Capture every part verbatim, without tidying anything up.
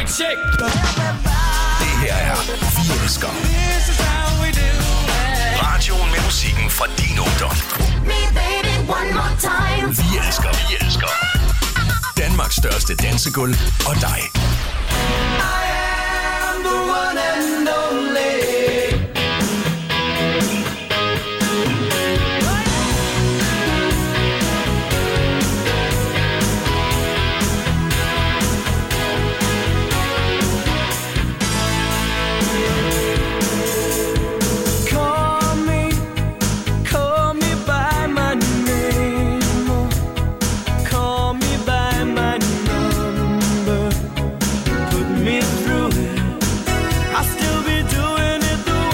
check. Det her er Vi Elsker. Radioen med musikken fra din ungdom. Vi elsker, vi elsker. Danmarks største dansegulv og dig. I am the one and only. I'll still be doing it the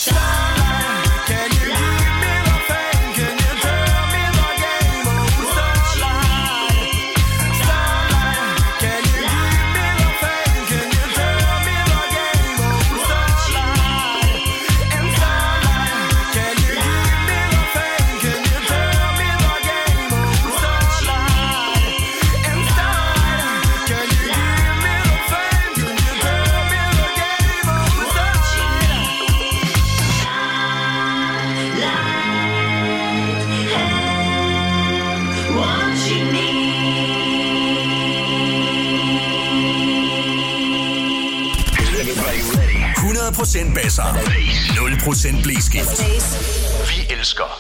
hundrede procent basser. nul procent blæskift. Vi elsker.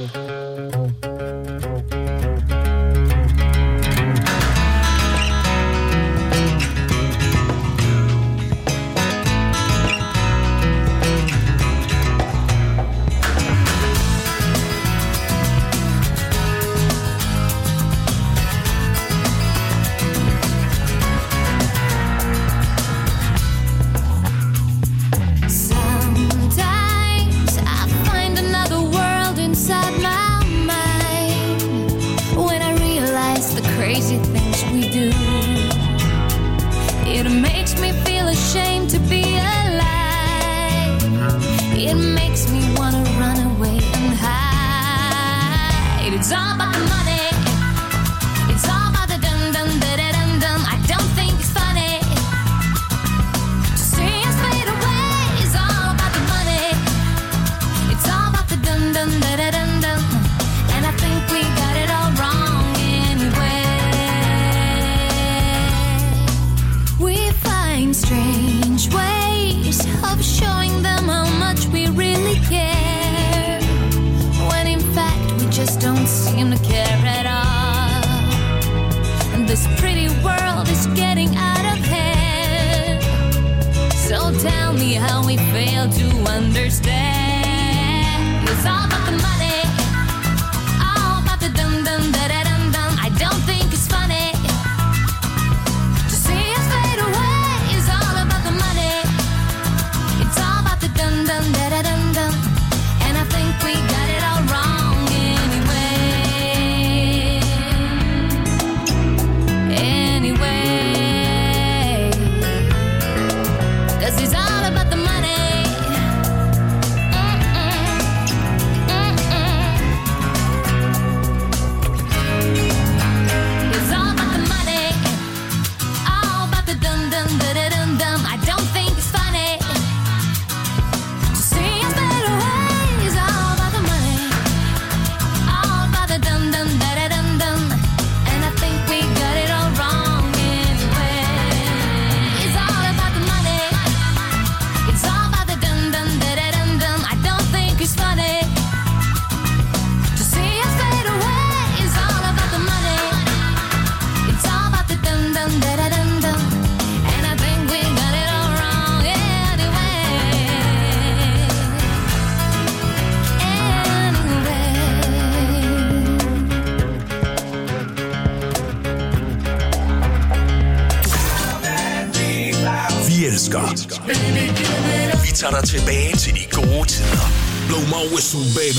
Vi tager dig tilbage til de gode tider. Blow my whistle, baby.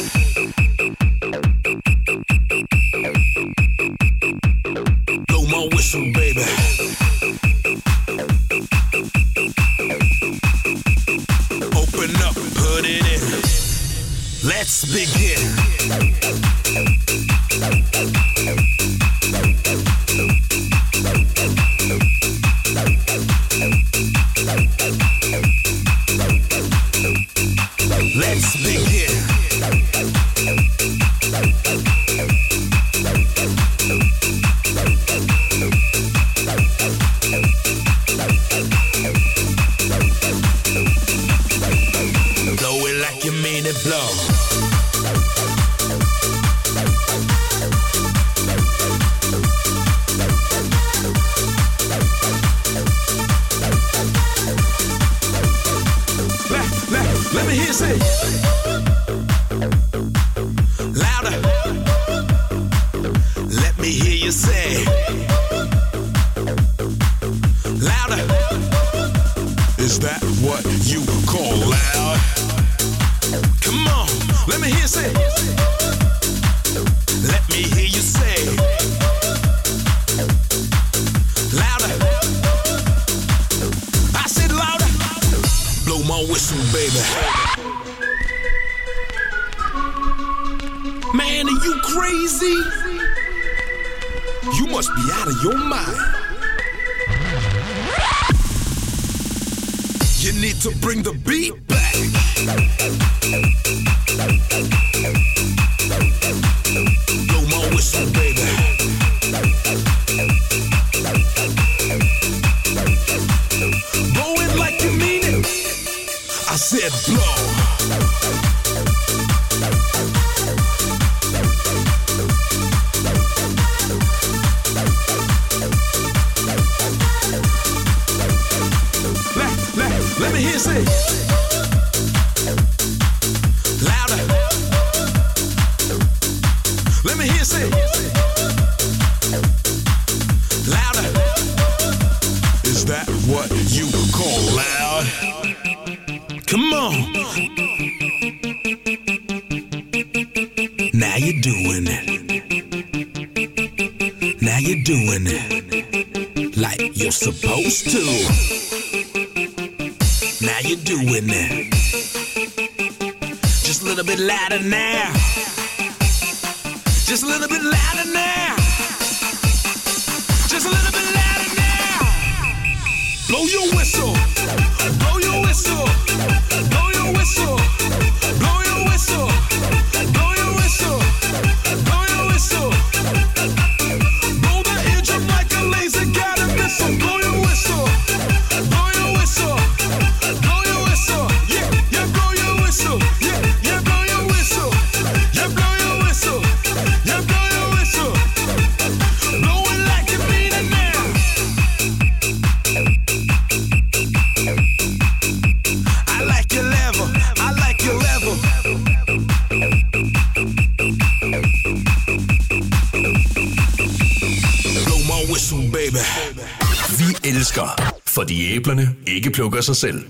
Blow my whistle, baby. Open up, put it in. Let's begin. Let's begin. Blow it like you mean it, blow. Let me hear you say louder. Let me hear you say louder. Is that what you call loud? Let me hear you say. Let me hear you say. Louder. I said louder. Blow my whistle, baby. Man, are you crazy? You must be out of your mind. You need to bring the beat back. Blow my whistle, baby. Blow it like you mean it. I said blow. Let me hear you say. Louder. Let me hear you say. Louder. Is that what you call loud? Come on. Now you're doing it. Now you're doing it like you're supposed to. Now you're doing it. Just a little bit louder now. Just a little bit louder now. Just a little bit louder now. Blow your whistle. Blow your whistle. Blow your whistle. Blow your whistle. Blow your whistle. Blow your whistle. Blow the eardrum like a laser got a missile. Blow your whistle. Blow your whistle. Blow your whistle, yeah, yeah, blow your whistle, yeah, yeah, blow your whistle, yeah, blow your whistle, yeah, blow your whistle, blow it like you mean it now. I like your level, I like your level. Blow my whistle, baby. Vi elsker, fordi æblerne ikke plukker sig selv.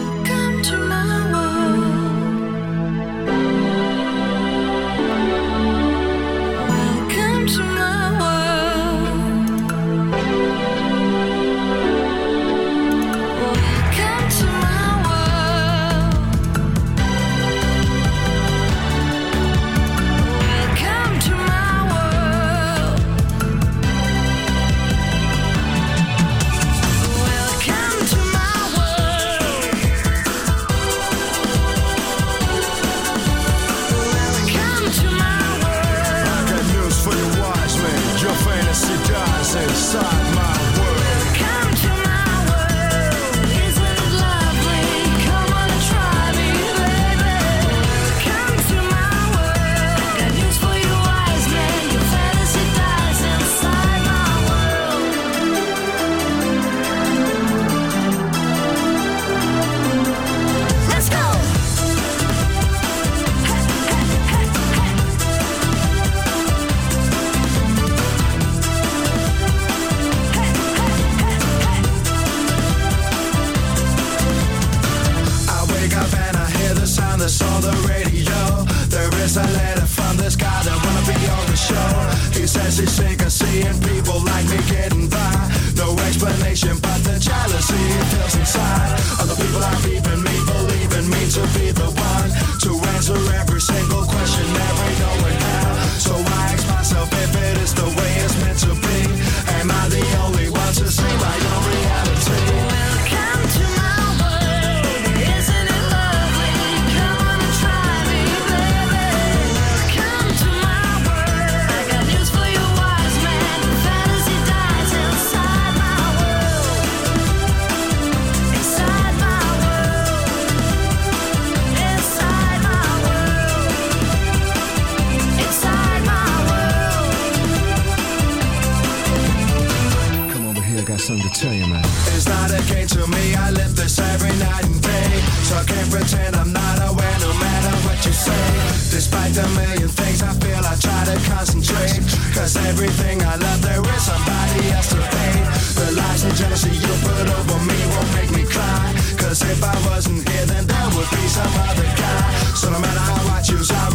something to tell you, man. It's not a game to me, I live this every night and day. So I can't pretend I'm not aware no matter what you say. Despite the million things I feel, I try to concentrate. Cause everything I love, there is somebody else to hate. The lies and jealousy you put over me won't make me cry. Cause if I wasn't here, then there would be some other guy. So no matter how I choose, I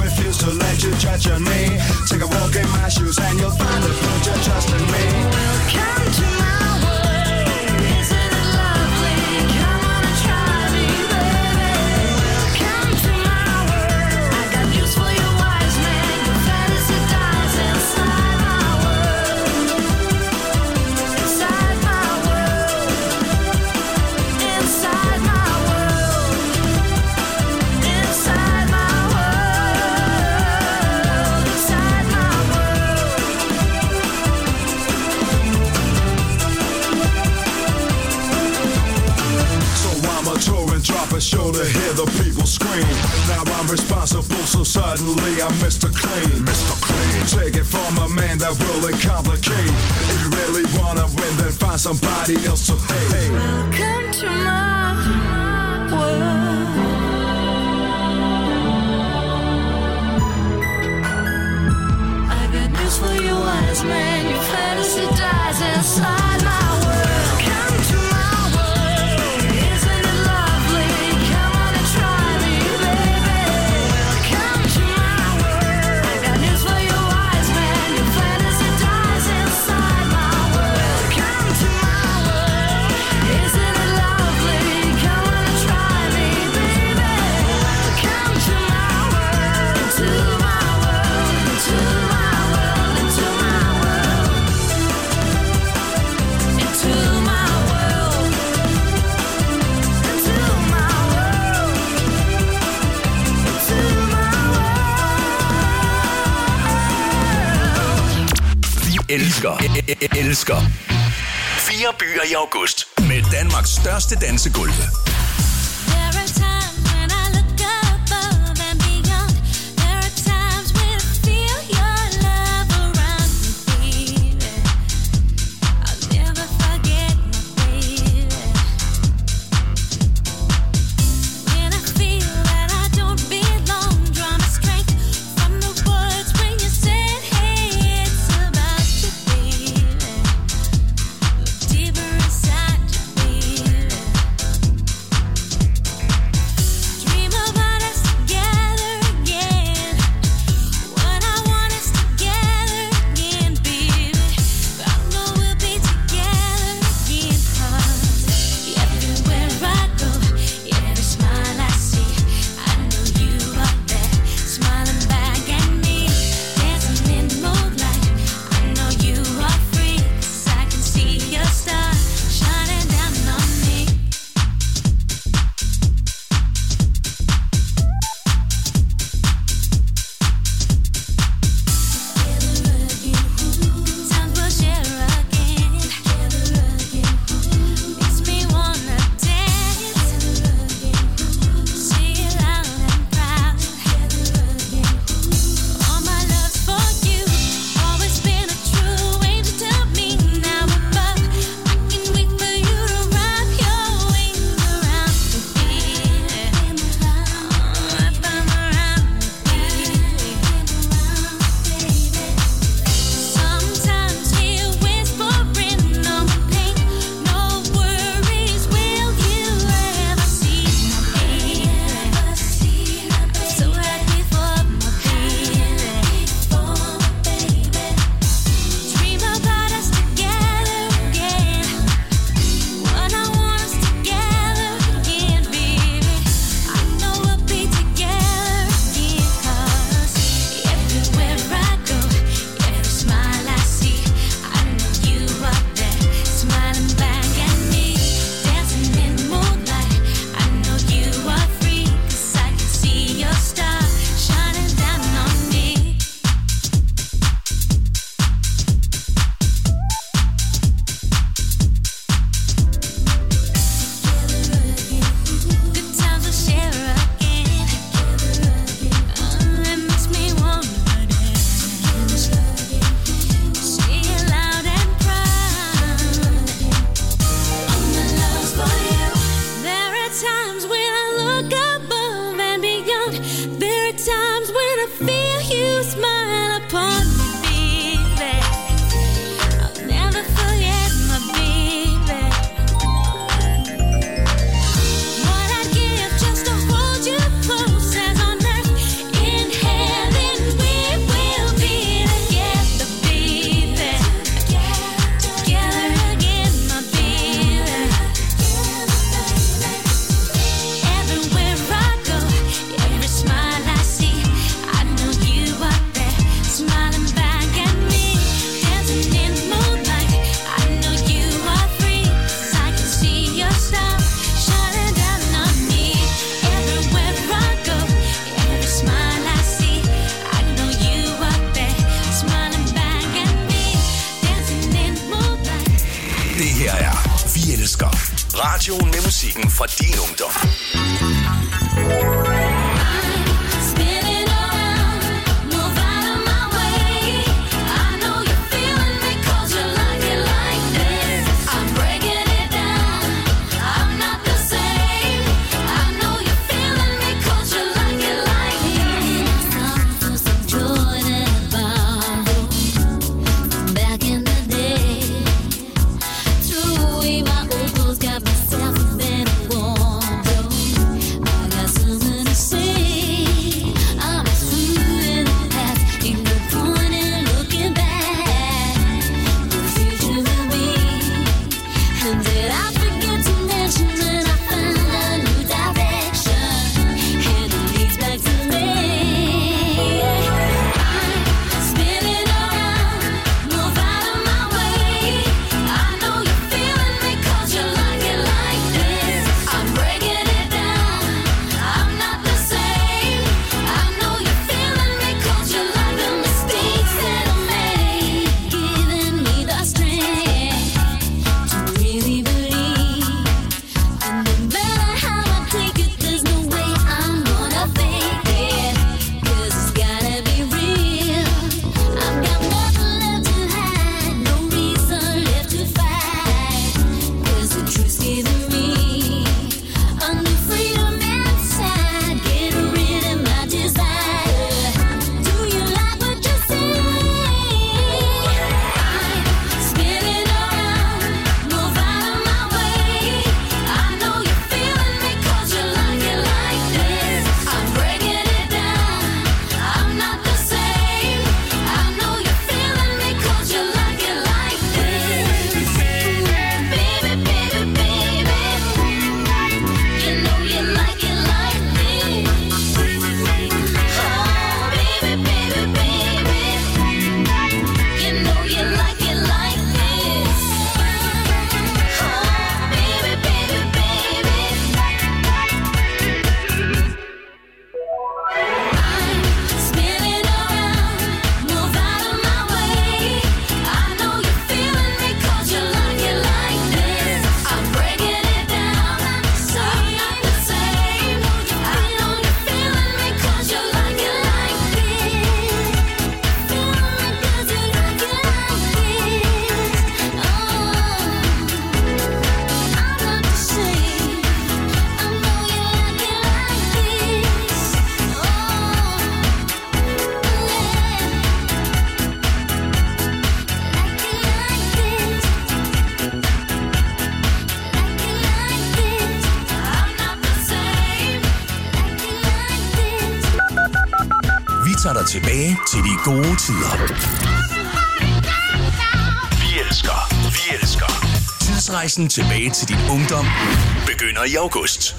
question me. Take a walk in my shoes and you'll find the put your trust in me. Welcome to my world, isn't it lovely? Come on and try me, baby. Welcome to my world, I got news for you, wise man. Your fantasy dies inside my world. Inside my world. Inside my world. Inside my world. Inside my world. So I'm a tour and drop a show to hear the people scream. Now I'm responsible, so suddenly I'm Mister Clean. Mister Clean. Take it from a man that will complicate. If you really wanna win, then find somebody else to hate. Welcome to my world. I got news for you, wise man. Your fantasy dies inside my world. Come to my world, isn't it lovely? Come on and try me, baby. Come to my world. I got news for you, wise man. Your fantasy dies inside my world. Come to my world, isn't it lovely? Come on and try me, baby. Come to my world, into my world, into my world, into my world, into my world, into my world, into my world. Vi elsker, e- e- elsker Fire byer i august med Danmarks største dansegulve. There are times when I look above and beyond. There are times when I feel your love around me, baby. I'll never forget my baby. When I feel that I don't belong, draw my strength from the words when you said, hey, it's about you, baby. Look deeper inside you, baby. Dream about us together again. What I want is together again, baby. I know we'll be together again, 'cause everywhere I go, every smile I see, I know you are there, smiling back at me, dancing in moonlight. I know you are free, 'cause I can see your star shining down on me. Times we'll share again. Makes me wanna dance. See it loud and proud. All my love's for you. Always been a true angel to me. Now above, I can wait for you to wrap your wings around me, baby. Wrap them around me, baby. Sometimes hear whispering, no pain, no worries. Will you ever see my baby? So happy for my baby. Dream about us together again. What I want is together again, baby. I know we'll be together again, 'cause everywhere I go, every smile I see, I know you are there, smiling back at me, dancing in moonlight. I know you are free, 'cause I can see your star shining down on me. Good times we'll share again. Oh, it makes me wanna dance. See it loud and proud. All my love's for you. There are times when I look above and beyond. There are times when I feel you smile upon me, baby. I'll never forget my baby. What I'd give just to hold you close as on earth, in heaven we will Radioen med musikken fra din ungdom. tager dig tilbage til de gode tider. Vi elsker, vi elsker. Tidsrejsen tilbage til din ungdom begynder i august.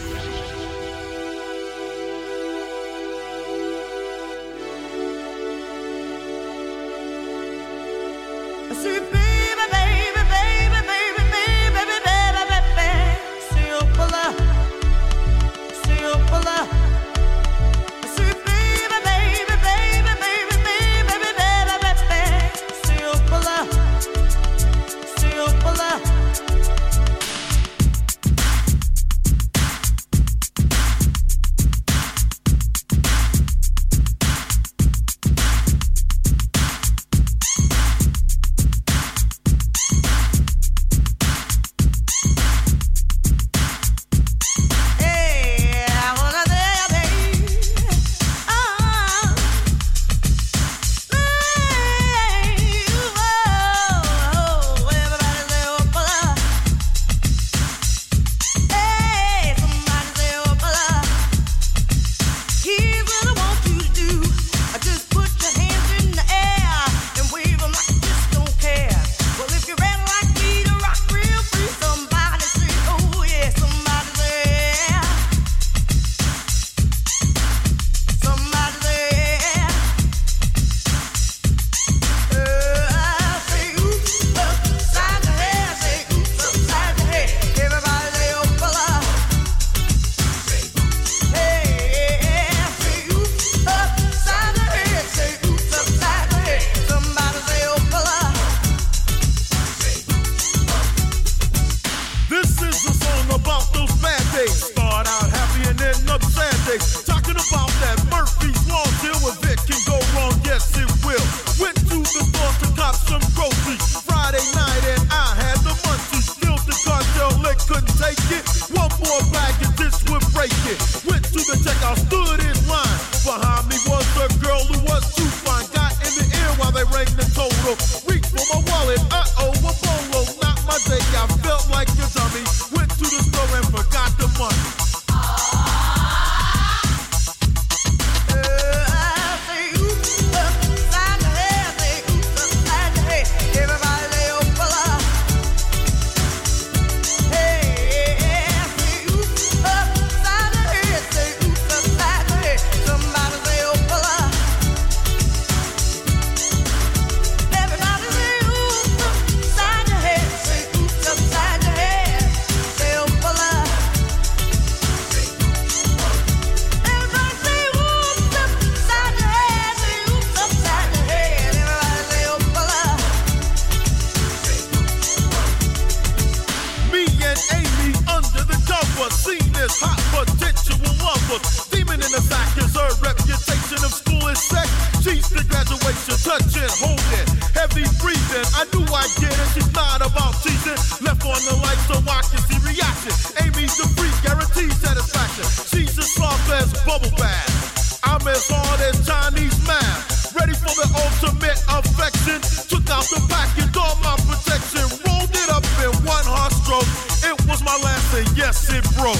Graduation of school is sex. She's the graduation, touching, holding, heavy breathing. I knew I'd get it. She's not about teasing. Left on the light so I can see reaction. Amy's the freak, guaranteed satisfaction. She's as soft as bubble bath. I'm as hard as Chinese math. Ready for the ultimate affection. Took out the package, all my protection. Rolled it up in one hard stroke. It was my last and yes, it broke.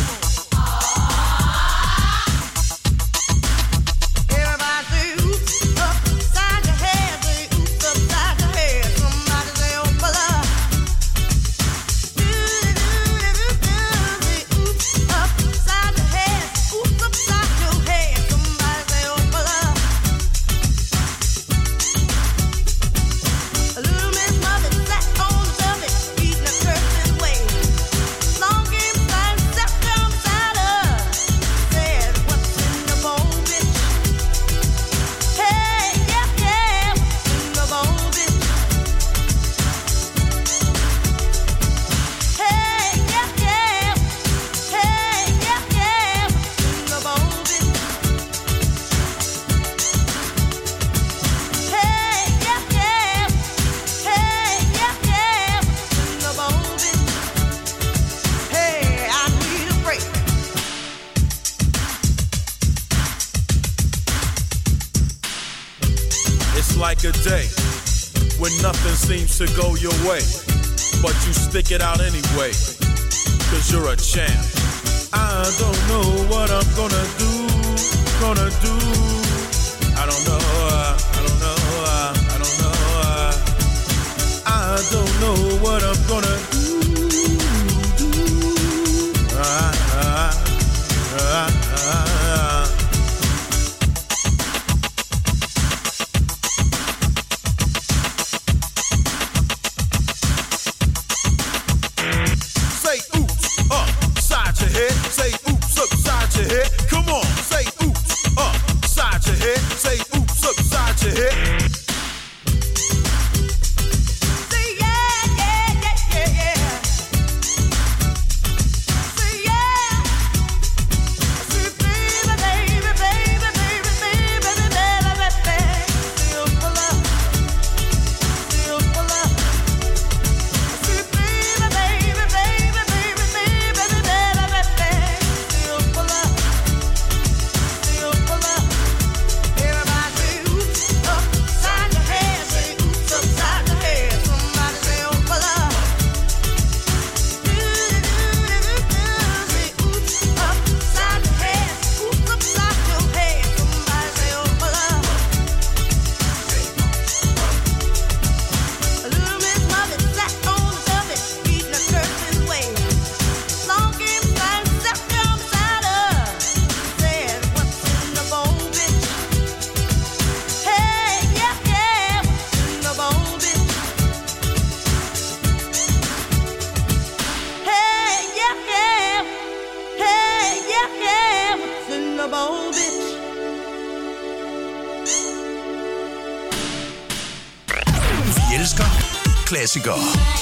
Like a day when nothing seems to go your way, but you stick it out anyway, cause you're a champ. I don't know what I'm gonna do, gonna do. I don't know, uh, I don't know, uh, I don't know, uh, I don't know what I'm gonna do, do. Uh, uh, uh, uh, uh. Say oops upside your head. Come on, say oops upside your head. Say oops upside your head. Say yeah, yeah, yeah, yeah, yeah. Say yeah. Say baby, baby, baby, baby, baby, baby, baby, baby. Feel for love, feel for love. Say baby, baby, baby, baby, baby, baby, baby. Feel for love, feel for love. Everybody say oops upside your head, say oops upside your head. Somebody say oh for love. Do do do do. Say oops upside your head, oops upside your head. Somebody say oh for love. A little Miss Muffet sat on the tuffet, eating a curtain way. Long game time, stepped down beside her. Said, what's in the bowl, bitch? Hey, yeah, yeah, what's in the bowl, bitch? Hey, yeah, yeah, hey, yeah, yeah, what's in the bowl, bitch? Vi elsker klassikere.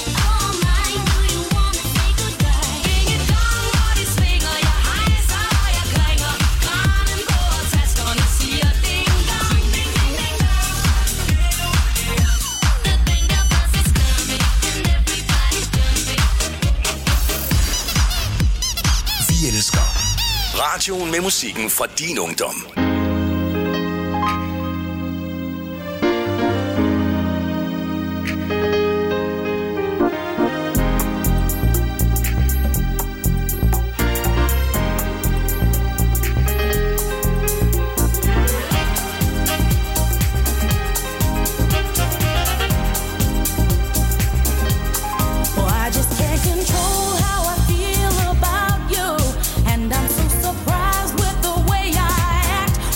Vi elsker radioen med musikken fra din ungdom. Oh, I just can't control how I feel about you, and I'm so surprised with the way I act.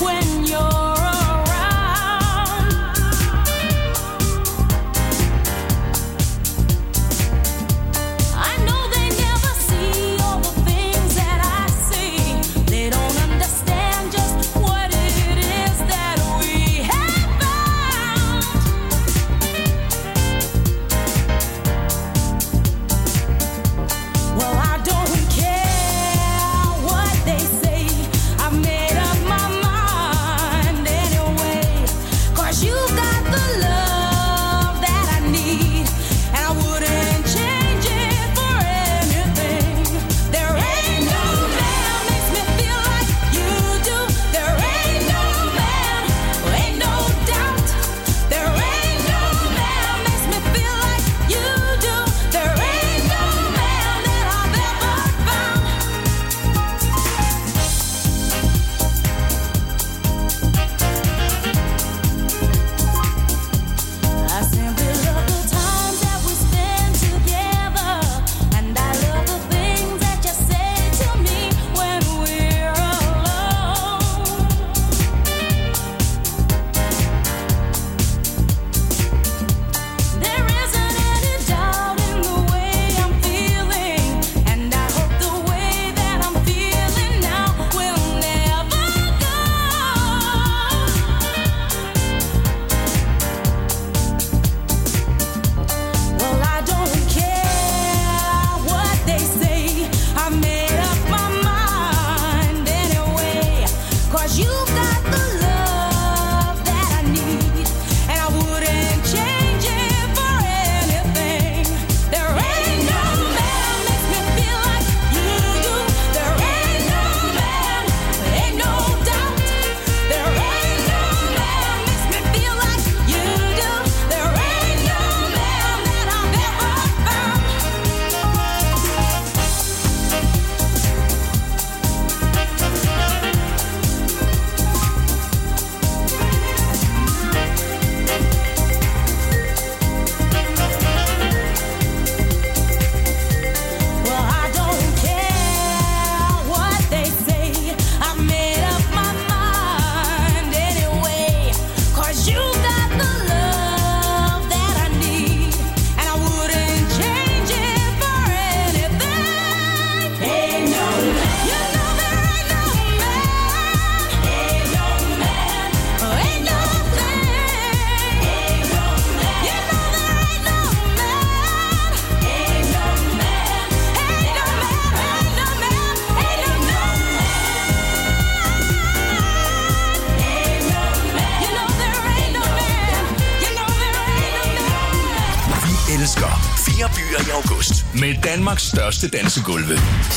elsker. Fire byer i august med Danmarks største dansegulve.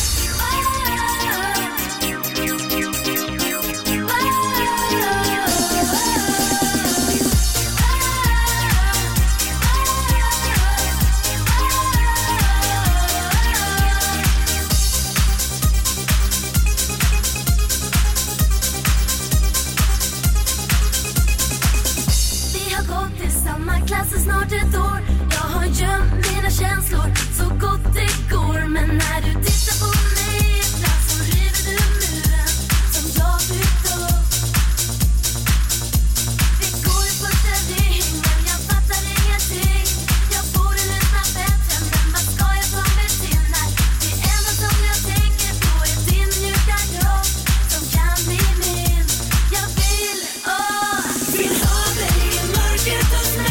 Snart ett år, jag har gömt mina känslor så gott det går. Men när du tittar på mig ibland så river du muren som jag byggt upp. Vi går i första ring men jag fattar ingenting. Jag borde lyssna bättre men vad ska jag ta mig till när det enda som jag tänker på är din mjuka kropp som kan bli min. Jag vill, åh, vill ha dig i mörkret hos mig.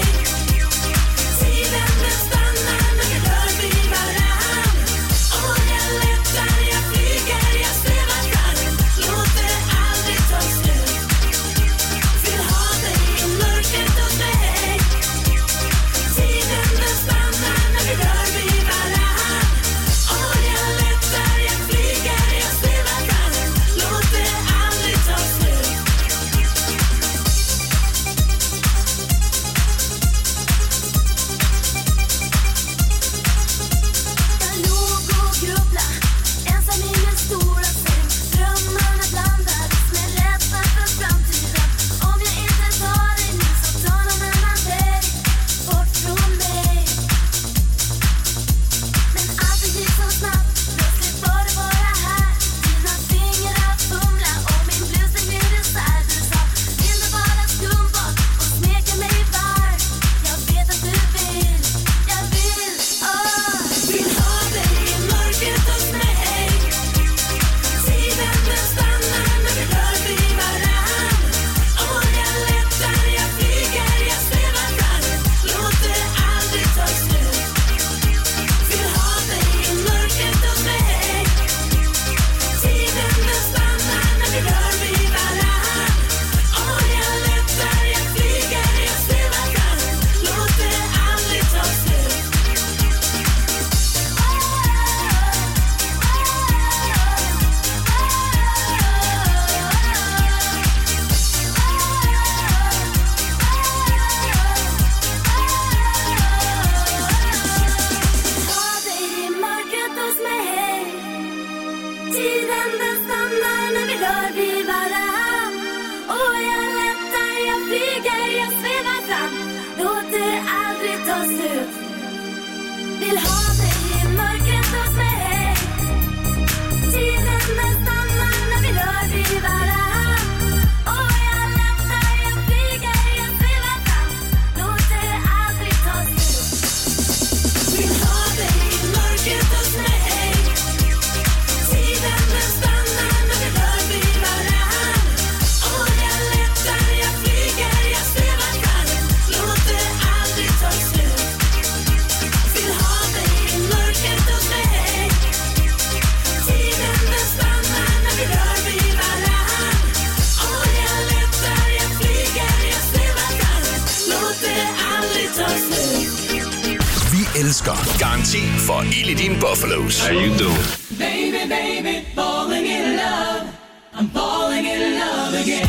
Elsker. Garanti for ild i dine Buffalos. How you doing? Baby, baby, falling in love. I'm falling in love again.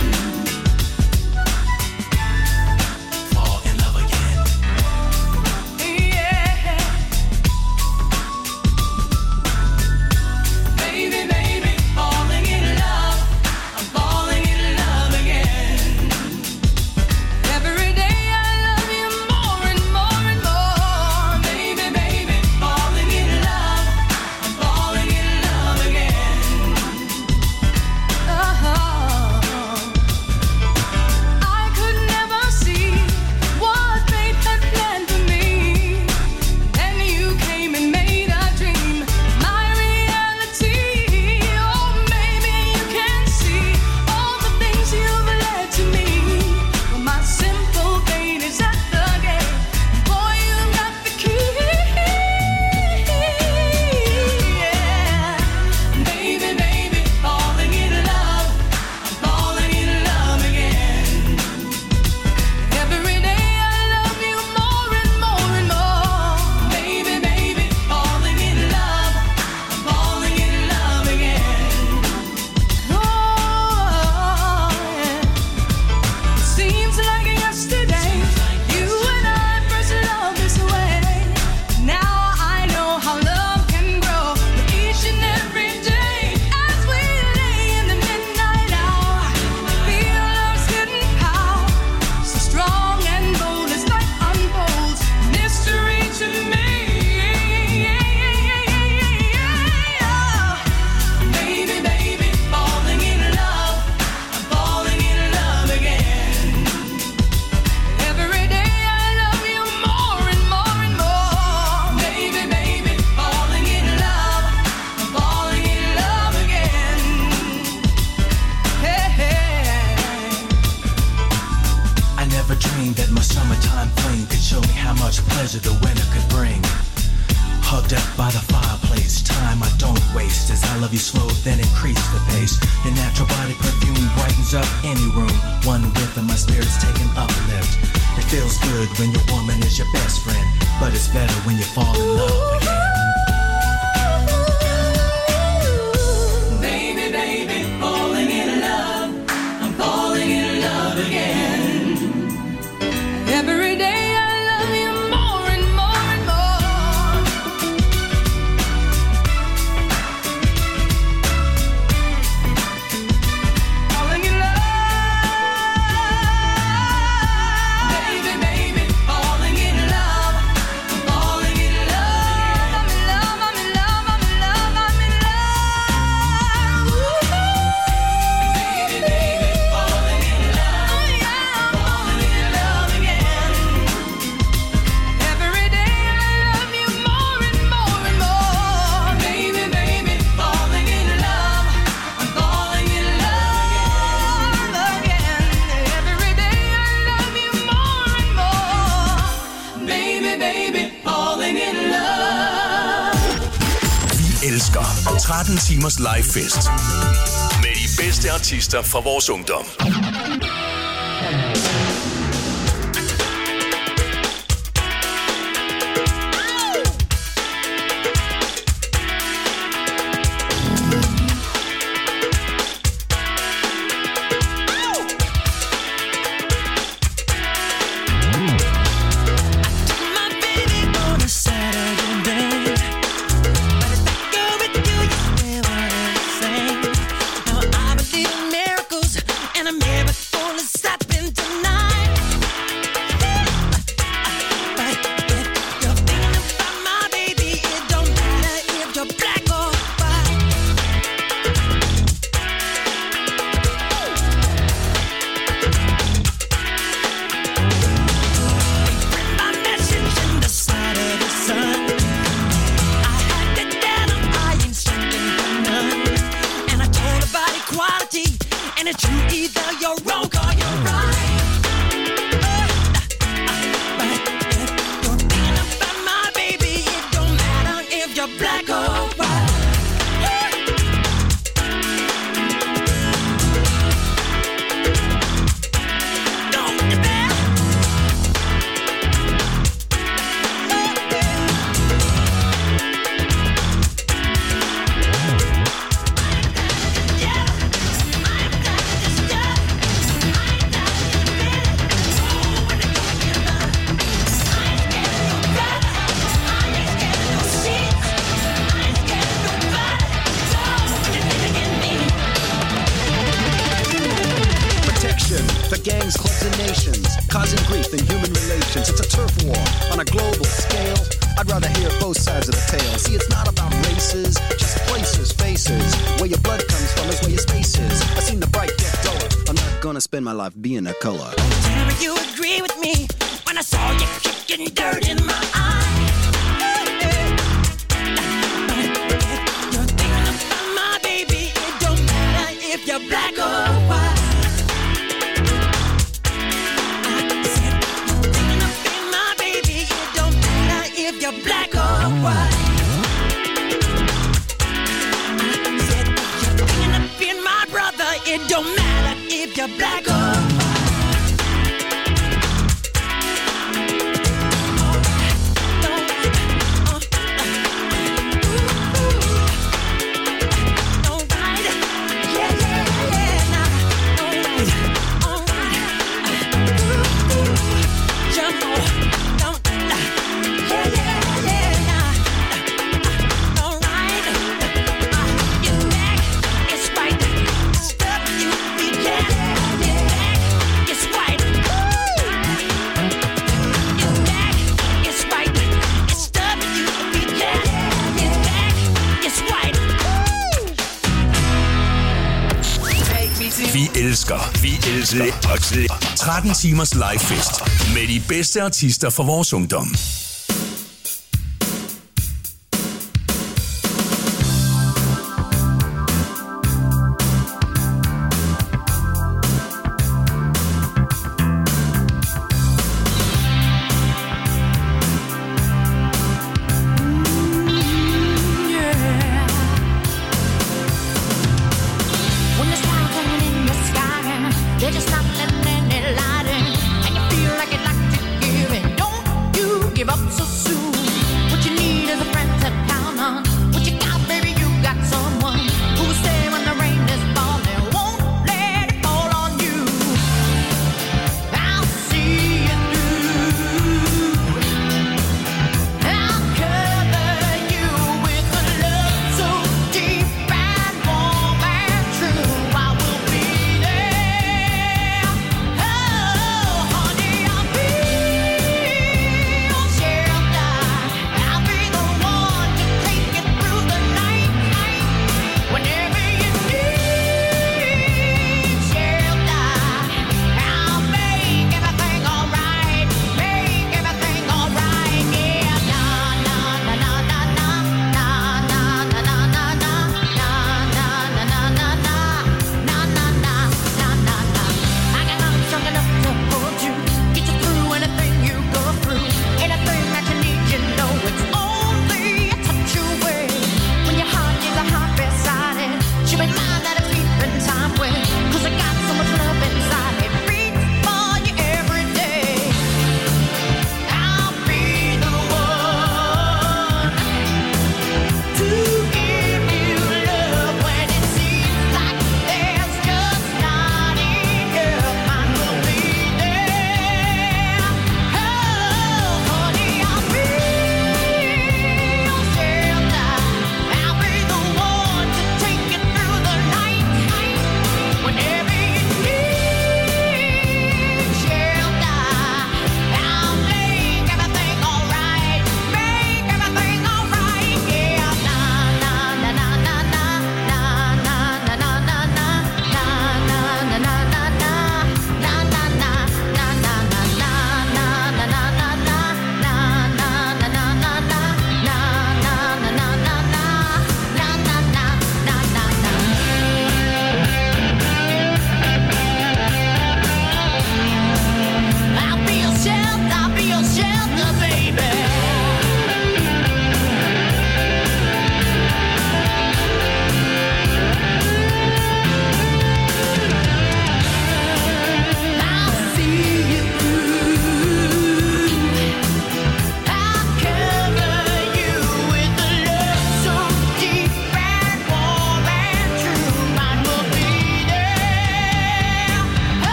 Fall in love again. Yeah. Baby, baby, falling in love. I'm falling in love again. Every day I love you more and more and more. Baby, baby, falling in love. I'm falling in love again. Oh. Never dreamed that my summertime flame could show me how much pleasure the winter could bring. Hugged up by the fireplace, time I don't waste. As I love you slow, then increase the pace. Your natural body perfume brightens up any room. One whiff and my spirit's taking uplift. It feels good when your woman is your best friend, but it's better when you fall in love again. Baby, baby, falling in love. I'm falling in love again. Every day I love you more and more and more. Falling in love. Baby, baby, falling in love. I'm falling in love. I'm in love, I'm in love, I'm in love, I'm in love. Baby, baby, falling in love. Falling in love again. Every day I love you more and more and more. Baby, baby, falling in love. I'm falling in love again. Every day I love you more and more. Baby, baby, falling in love. Vi elsker tretten timers livefest med de bedste artister fra vores ungdom. My baby on a Saturday, but if I go with you, you never same. Now I believe in miracles, and a miracle is happening tonight. But if you're thinking about my baby, it don't matter if you're black or white. My message in the side of the sun. I had it down, I ain't searching for none. And I told about equality, and it's true, either you're wrong or you're right. But if you're thinking about my baby, it don't matter if you're black or white. Don't you dare. Protection for gangs, clubs, and nations, causing grief in human relations. It's a turf war on a global scale. I'd rather hear both sides of the tale. See, it's not about races, just places, faces. Where your blood comes from is where your space is. I seen the bright get duller. I'm not gonna spend my life being a color. Tell me you agree with me when I saw you kicking dirt in my eye. You're thinking about my baby, it don't matter if you're black or white. I said you're thinking about my baby, it don't matter if you're black or white. I said you're thinking about my brother, it don't matter if you're black or white. Vi elsker, vi elsker tretten timers livefest med de bedste artister fra vores ungdom.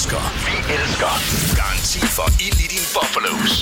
elsker. Vi elsker. Garanti for ild i din boblerose.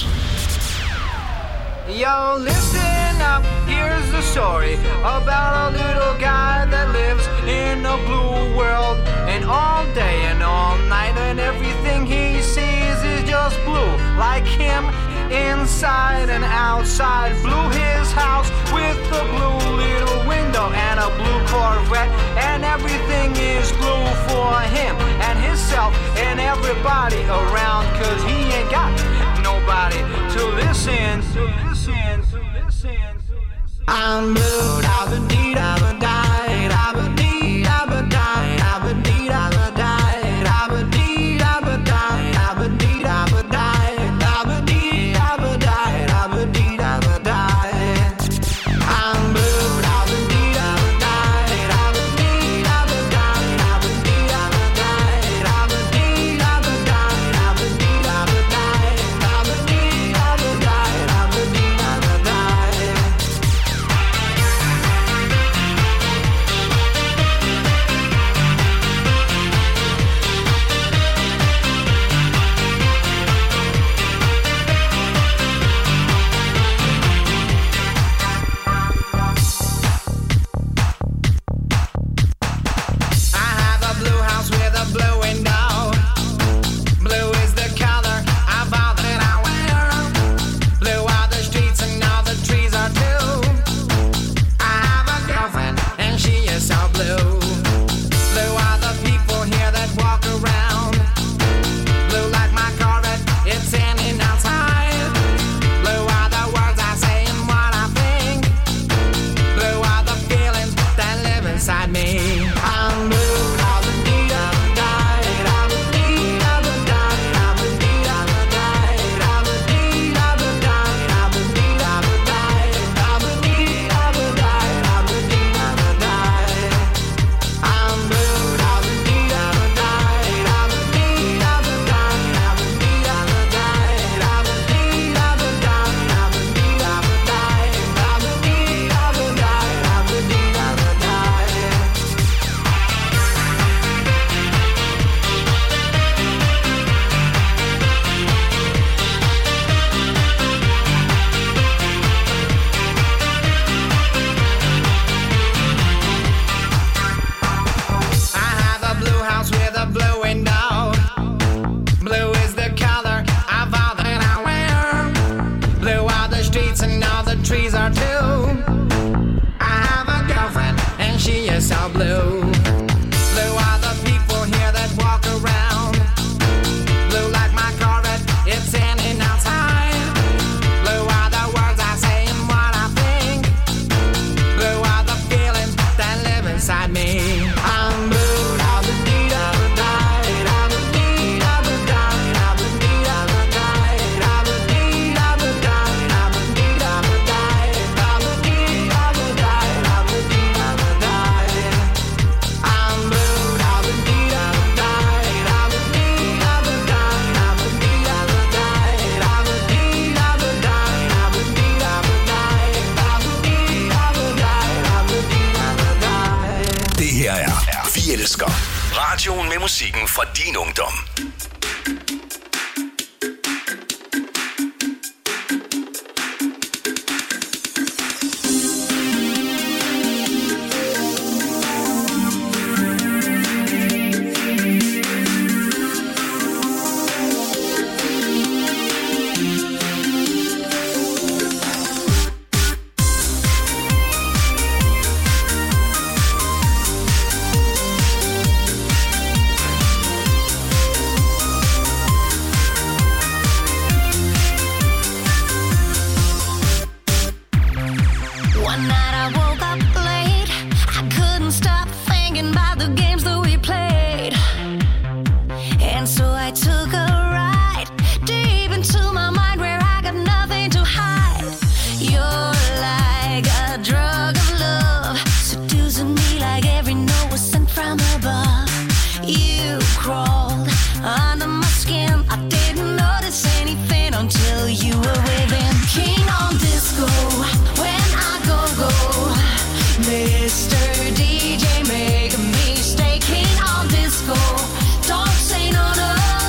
Yo, listen up, here's the story about a little guy that lives in a blue world. And all day and all night, and everything he sees is just blue. Like him, inside and outside. Blue his house with a blue little window and a blue Corvette. And everything is blue for him and himself and everybody around. Cause he ain't got nobody to listen, to listen, to listen, to listen. I'm blue, I've been deed, I've been died, I've been deed, I've been died, I've been deed, I've been died, I've been deed, I've been died, I've been deed, I've been died, I've been deed, I've been died, I've been deed, I've been died. I'm blue, I've been deed, I've been died, I've been deed, I've been died, I've been deed, I've been died, I've been deed, I've been died, I've been deed, I've been died, I've been deed, I've been died, I've been deed, I've been died. I have a blue house with a blue window. Blue is the color of all that I wear. Blue are the streets and all the trees are too. I have a girlfriend and she is so blue. Blue are the people here that walk around. Blue like my Corvette, it's in and outside. Blue are the words I say and what I think. Blue are the feelings that live inside me. I'm blue, I've been deed, I've been died, I've been deed, I've been died, I've been deed, I've been died, I've been deed, I've been died, I've been deed, I've been died, I've been deed, I've been died, I've been deed, I've been died. I'm blue, I've been deed, I've been died, I've been deed, I've been died, I've been deed, I've been died, I've been deed, I've been died, I've been deed, I've been died, I've been deed, I've been died, I've been deed, I've been died. I have a blue house with a blue window. Blue is the color of all that I wear. Blue are the streets and all the trees are too. I have a girlfriend and she is so blue. Blue are the people here that walk around. Blue like my Corvette, it's in and outside. Blue are the words I say and what I think. Blue are the feelings that live inside me. I'm blue, I've been deed, I've been died, I've been deed, I've been died, I've been deed, I've been died, I've been deed, I've been died, I've been deed, I've been died, I've been deed, I've been died, I've been deed, I've been died. I'm blue, I've been deed, I've been died, I've been deed, I've been died, I've been deed, I've been died, I've been deed, I've been died, I've been deed, I've been died, I've been deed, I've been died, I've been deed, I've been died. Det her er Vi elsker. Radioen med musikken fra din ungdom. One night I woke up late. I couldn't stop thinking about the games that we played. And so I took a ride deep into my mind where I got nothing to hide. You're like a drug of love, seducing me like every note was sent from above. You crawled under my skin. I didn't notice anything until you were within. Keen on disco when I go go. Mister D J, make me stay keen on disco. Don't say no no.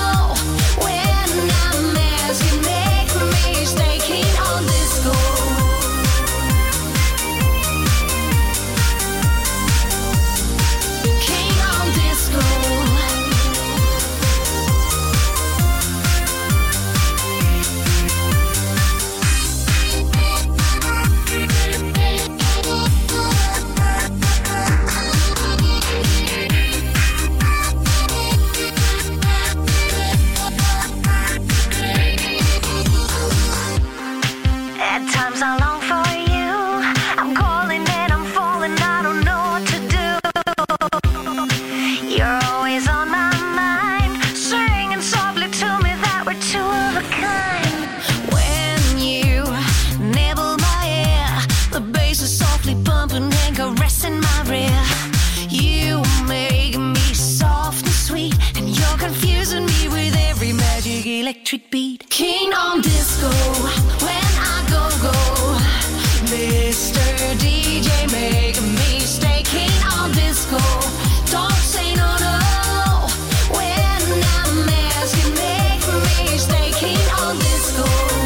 and you're confusing me with every magic electric beat. Keen on disco, when I go, go. Mister D J, make me stay keen on disco. Don't say no, no. When I'm asking, make me stay keen on disco.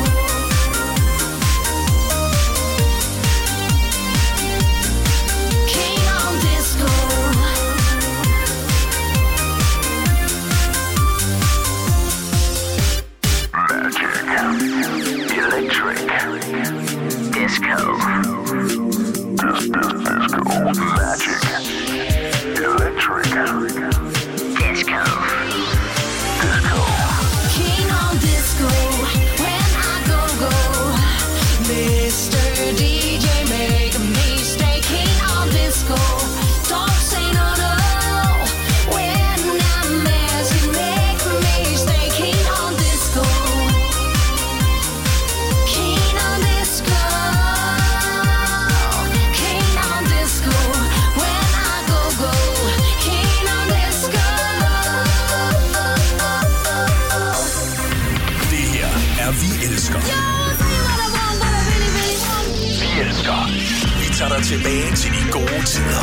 Keen on disco. Magic, electric, disco. This is disco. Magic, electric, disco. Disco. Keen on disco. When I go, go. Mister D J, make me stay keen on disco. Don't say no, no. When I'm asking, make me stay keen on disco. Keen on disco. Keen on disco. When I go, go. Keen on disco. Det her er Vi Elsker. Vi Elsker. Vi tager dig tilbage til de gode tider.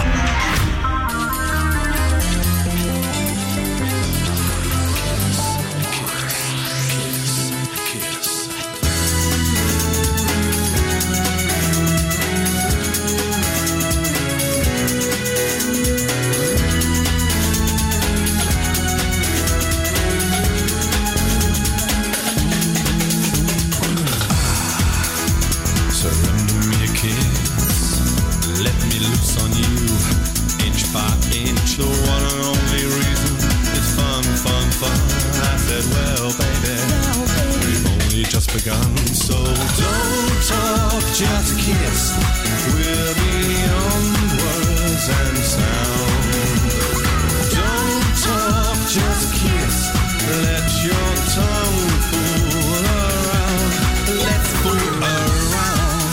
Surrender me a kiss, let me loose on you, inch by inch, the one and only reason is fun, fun, fun. I said, well, baby, we've only just begun, so don't talk, just kiss. We're beyond words and sound. Don't talk, just kiss. Let your tongue fool around. Let's fool around.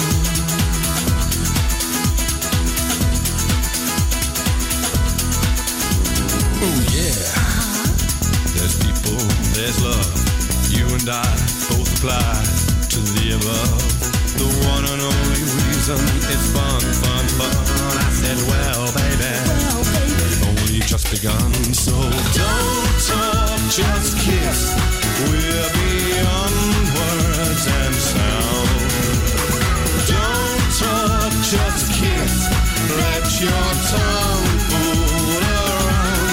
Oh yeah. There's people, there's love. You and I both apply to the above. The one and only reason it's fun, fun, fun. I said, well, baby, we've only just begun. So don't talk, just kiss. We're beyond words and sound. Don't talk, just kiss. Let your tongue fool around.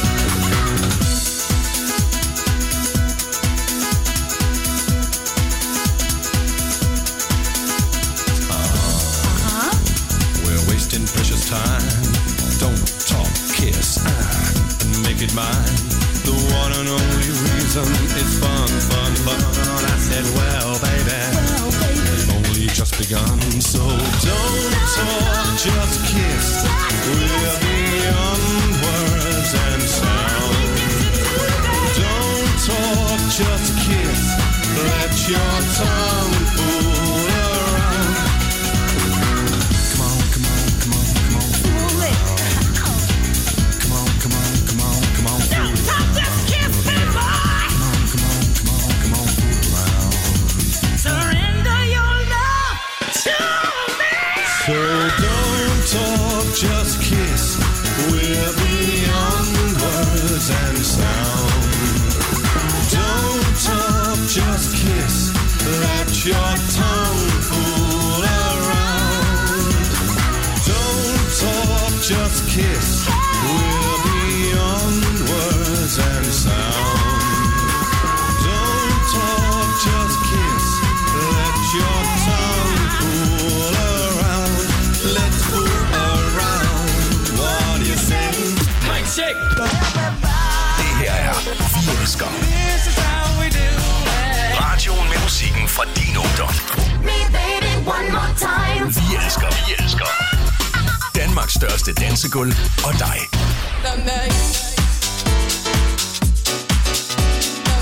Uh-huh. We're wasting precious time. Don't talk, kiss, uh, and make it mine. The one and only reason it's fun, fun, fun. I said, well, baby, we've only just begun. So don't talk, just kiss. We're beyond words and sound. Don't talk, just kiss. Let your tongue fool around. Come on, come on, come on, come on, fool around. Come on, come on, come on, come on, fool around. Come on, come on, come on, come on, fool around. Surrender your love to me. So don't talk, just kiss. We're beyond words and sound. Don't talk, just kiss. Let your tongue fool around. Don't talk, just kiss. We're beyond words and sound. Don't talk, just kiss. Let your tongue fool around. Let's fool around. What do you say? Mike, shake. Det her er Vi Elsker. Radioen med musikken fra din ungdom. Me baby one more time. Vi elsker, vi elsker. Danmarks største dansegulv og dig. The